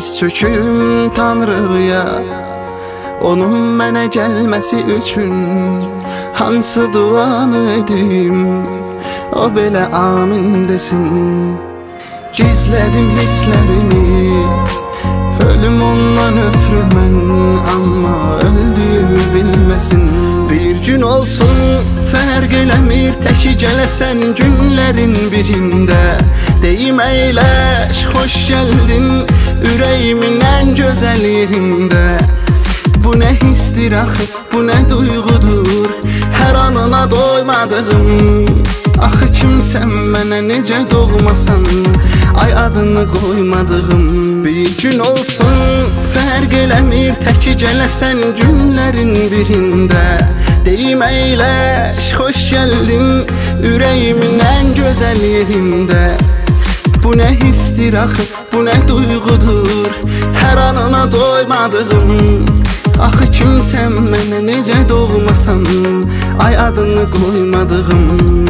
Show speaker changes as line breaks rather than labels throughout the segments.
Diz çöküm Tanrıya, onun mənə gəlməsi üçün hansı duanı edim, o belə amin desin. Gizlədim hisslərimi, ölüm ondan ötürü mən, amma öldüyümü bilməsin. Bir gün olsun fərq eləmir, təki gələsən günlərin birində. Deyim əyləş, xoş gəldin ürəyimin ən gözəl yerində. Bu nə histir axı, bu nə duyğudur, hər anına doymadığım. Axı kimsən mənə necə doğmasan, ay adını qoymadığım. Bir gün olsun fərq eləmir, təki gələsən günlərin birində. Deyim əyləş, xoş gəldin ürəyimin ən gözəl yerində. Bu nə histir axı, bu nə duyğudur, hər anına doymadığım. Axı kimsən mənə necə doğmasan, ay adını qoymadığım.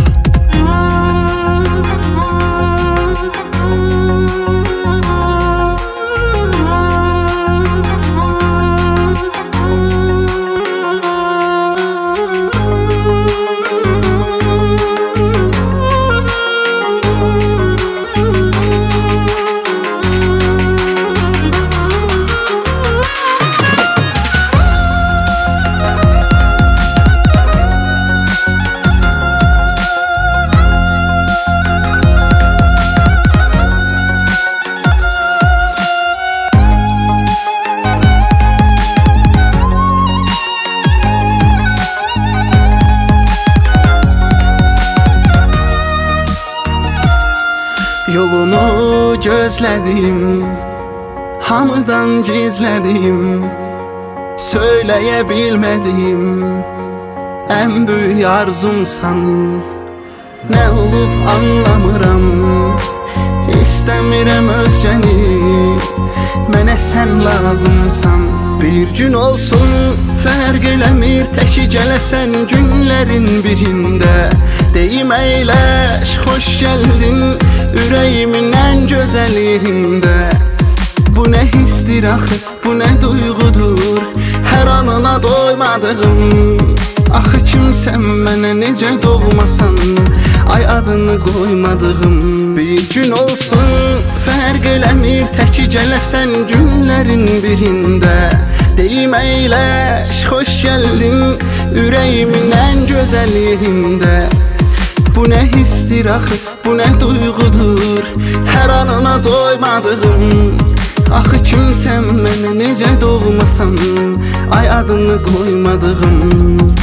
Yolunu gözlədim, hamıdan gizlədim, söyləyə bilmədim, ən böyük arzumsan. Nə olub anlamıram, istəmirəm özgəni, mənə sən lazımsan. Bir gün olsun fərq eləmir, təki gələsən günlərin birində. Deyim əyləş, xoş gəldin ürəyimin ən gözəl yerində. Bu nə histir axı, bu nə duyğudur, hər anına doymadığım. Axı kimsən mənə necə doğmasan, ay adını qoymadığım. Bir gün olsun fərq eləmir, təki gələsən günlərin birində. Deyim əyləş, xoş gəldin ürəyimin ən gözəl yerində. Bu nə histir axı, bu nə duyğudur, hər anına doymadığım. Axı kimsən mənə necə doğmasan, ay adını qoymadığım.